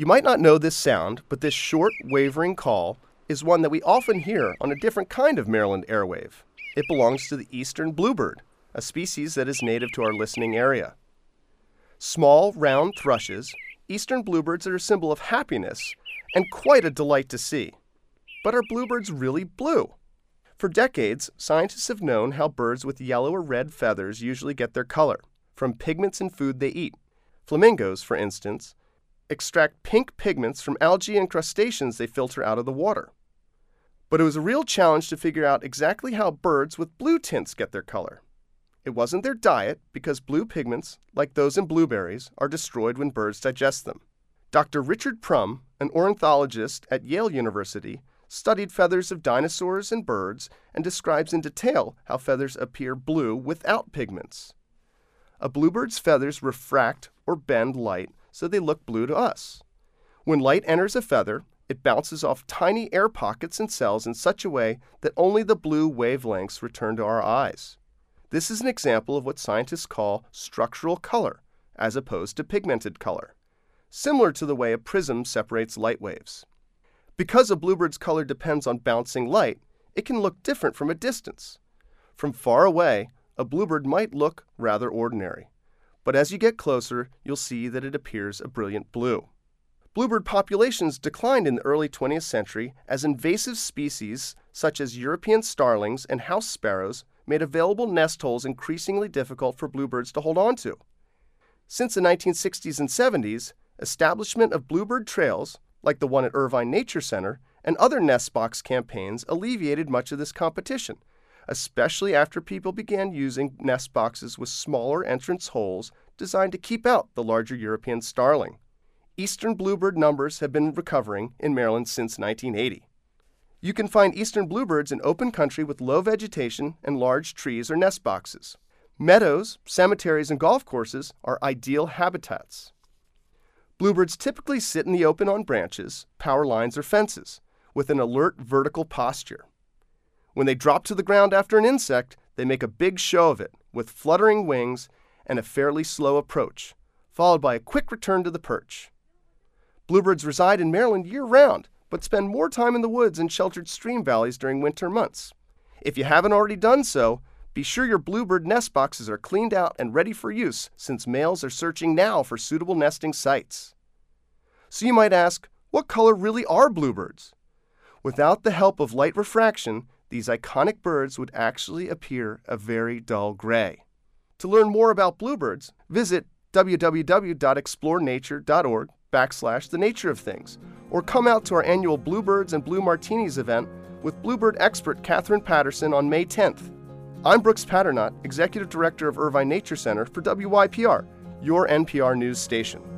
You might not know this sound, but this short, wavering call is one that we often hear on a different kind of Maryland airwave. It belongs to the eastern bluebird, a species that is native to our listening area. Small, round thrushes, eastern bluebirds are a symbol of happiness and quite a delight to see. But are bluebirds really blue? For decades, scientists have known how birds with yellow or red feathers usually get their color, from pigments in food they eat. Flamingos, for instance, extract pink pigments from algae and crustaceans they filter out of the water. But it was a real challenge to figure out exactly how birds with blue tints get their color. It wasn't their diet, because blue pigments, like those in blueberries, are destroyed when birds digest them. Dr. Richard Prum, an ornithologist at Yale University, studied feathers of dinosaurs and birds and describes in detail how feathers appear blue without pigments. A bluebird's feathers refract or bend light so they look blue to us. When light enters a feather, it bounces off tiny air pockets and cells in such a way that only the blue wavelengths return to our eyes. This is an example of what scientists call structural color, as opposed to pigmented color, similar to the way a prism separates light waves. Because a bluebird's color depends on bouncing light, it can look different from a distance. From far away, a bluebird might look rather ordinary, but as you get closer, you'll see that it appears a brilliant blue. Bluebird populations declined in the early 20th century as invasive species such as European starlings and house sparrows made available nest holes increasingly difficult for bluebirds to hold on to. Since the 1960s and 70s, establishment of bluebird trails, like the one at Irvine Nature Center, and other nest box campaigns alleviated much of this competition, especially after people began using nest boxes with smaller entrance holes designed to keep out the larger European starling. Eastern bluebird numbers have been recovering in Maryland since 1980. You can find eastern bluebirds in open country with low vegetation and large trees or nest boxes. Meadows, cemeteries, and golf courses are ideal habitats. Bluebirds typically sit in the open on branches, power lines, or fences, with an alert vertical posture. When they drop to the ground after an insect, they make a big show of it, with fluttering wings and a fairly slow approach, followed by a quick return to the perch. Bluebirds reside in Maryland year-round, but spend more time in the woods and sheltered stream valleys during winter months. If you haven't already done so, be sure your bluebird nest boxes are cleaned out and ready for use, since males are searching now for suitable nesting sites. So you might ask, what color really are bluebirds? Without the help of light refraction, these iconic birds would actually appear a very dull gray. To learn more about bluebirds, visit www.explorenature.org/the nature of things, or come out to our annual Bluebirds and Blue Martinis event with bluebird expert Catherine Patterson on May 10th. I'm Brooks Patternot, Executive Director of Irvine Nature Center for WYPR, your NPR news station.